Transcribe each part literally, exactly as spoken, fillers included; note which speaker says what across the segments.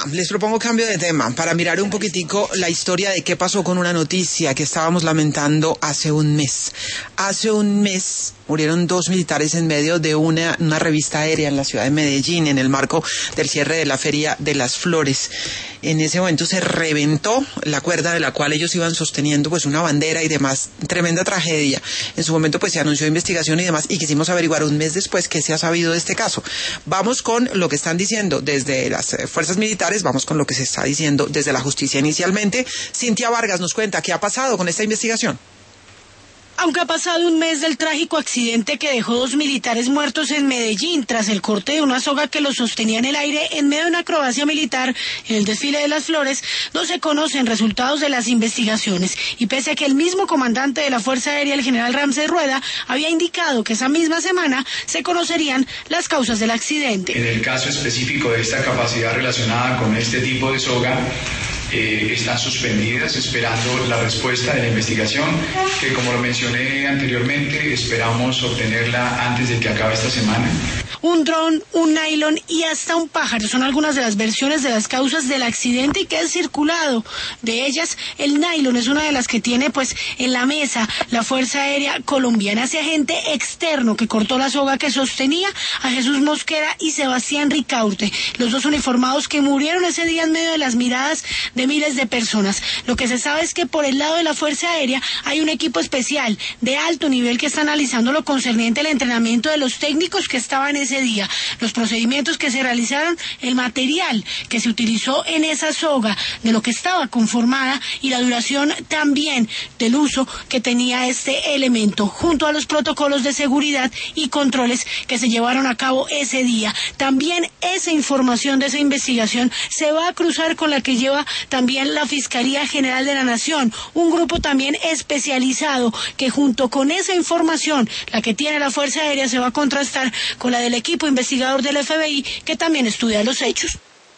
Speaker 1: Les propongo cambio de tema para mirar un poquitico la historia de qué pasó con una noticia que estábamos lamentando hace un mes. Hace un mes murieron dos militares en medio de una, una revista aérea en la ciudad de Medellín, en el marco del cierre de la Feria de las Flores. En ese momento se reventó la cuerda de la cual ellos iban sosteniendo pues una bandera y demás. Tremenda tragedia. En su momento pues se anunció investigación y demás y quisimos averiguar un mes después qué se ha sabido de este caso. Vamos con lo que están diciendo desde las fuerzas militares, vamos con lo que se está diciendo desde la justicia inicialmente. Cintia Vargas nos cuenta qué ha pasado con esta investigación.
Speaker 2: Aunque ha pasado un mes del trágico accidente que dejó dos militares muertos en Medellín tras el corte de una soga que los sostenía en el aire en medio de una acrobacia militar en el desfile de las Flores, no se conocen resultados de las investigaciones. Y pese a que el mismo comandante de la Fuerza Aérea, el general Ramsey Rueda, había indicado que esa misma semana se conocerían las causas del accidente.
Speaker 3: En el caso específico de esta capacidad relacionada con este tipo de soga, Eh, están suspendidas esperando la respuesta de la investigación, que como lo mencioné anteriormente, esperamos obtenerla antes de que acabe esta semana.
Speaker 2: Un dron, un nylon y hasta un pájaro son algunas de las versiones de las causas del accidente que han circulado. De ellas, el nylon es una de las que tiene pues en la mesa la Fuerza Aérea Colombiana, ese agente externo que cortó la soga que sostenía a Jesús Mosquera y Sebastián Ricaurte, los dos uniformados que murieron ese día en medio de las miradas de miles de personas. Lo que se sabe es que por el lado de la Fuerza Aérea hay un equipo especial de alto nivel que está analizando lo concerniente al entrenamiento de los técnicos que estaban ese día, los procedimientos que se realizaron, el material que se utilizó en esa soga, de lo que estaba conformada y la duración también del uso que tenía este elemento, junto a los protocolos de seguridad y controles que se llevaron a cabo ese día. También esa información de esa investigación se va a cruzar con la que lleva también la Fiscalía General de la Nación, un grupo también especializado que junto con esa información, la que tiene la Fuerza Aérea, se va a contrastar con la del equipo investigador del F B I que también estudia los hechos.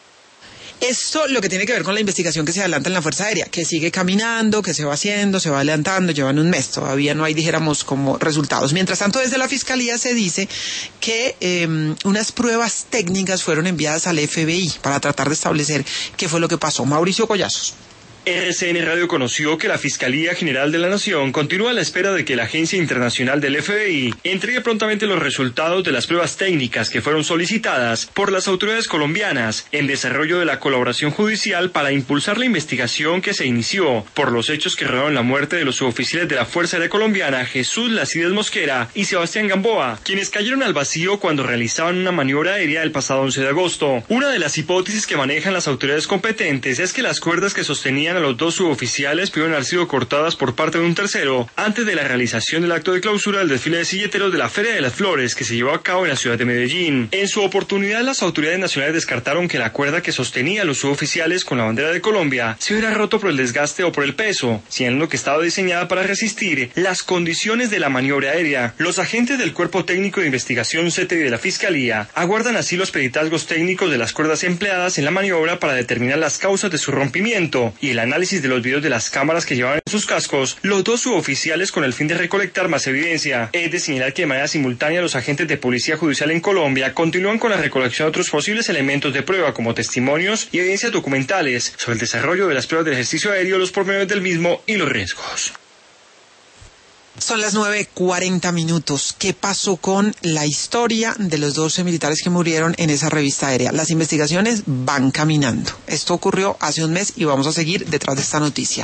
Speaker 1: Esto lo que tiene que ver con la investigación que se adelanta en la Fuerza Aérea, que sigue caminando, que se va haciendo, se va adelantando, llevan un mes, todavía no hay, dijéramos, como resultados. Mientras tanto, desde la Fiscalía se dice que eh, unas pruebas técnicas fueron enviadas al F B I para tratar de establecer qué fue lo que pasó. Mauricio Collazos.
Speaker 4: R C N Radio conoció que la Fiscalía General de la Nación continúa a la espera de que la Agencia Internacional del F B I entregue prontamente los resultados de las pruebas técnicas que fueron solicitadas por las autoridades colombianas en desarrollo de la colaboración judicial para impulsar la investigación que se inició por los hechos que rodearon la muerte de los suboficiales de la Fuerza Aérea Colombiana Jesús Lacides Mosquera y Sebastián Gamboa, quienes cayeron al vacío cuando realizaban una maniobra aérea el pasado once de agosto. Una de las hipótesis que manejan las autoridades competentes es que las cuerdas que sostenían a los dos suboficiales pudieron haber sido cortadas por parte de un tercero antes de la realización del acto de clausura del desfile de silleteros de la Feria de las Flores que se llevó a cabo en la ciudad de Medellín. En su oportunidad, las autoridades nacionales descartaron que la cuerda que sostenía a los suboficiales con la bandera de Colombia se hubiera roto por el desgaste o por el peso, siendo que estaba diseñada para resistir las condiciones de la maniobra aérea. Los agentes del Cuerpo Técnico de Investigación C T I de la Fiscalía aguardan así los peritatgos técnicos de las cuerdas empleadas en la maniobra para determinar las causas de su rompimiento y el análisis de los videos de las cámaras que llevaban en sus cascos los dos suboficiales con el fin de recolectar más evidencia. Es de señalar que de manera simultánea los agentes de Policía Judicial en Colombia continúan con la recolección de otros posibles elementos de prueba como testimonios y evidencias documentales sobre el desarrollo de las pruebas del ejercicio aéreo, los pormenores del mismo y los riesgos.
Speaker 1: Son las nueve cuarenta minutos. ¿Qué pasó con la historia de los doce militares que murieron en esa revista aérea? Las investigaciones van caminando. Esto ocurrió hace un mes y vamos a seguir detrás de esta noticia.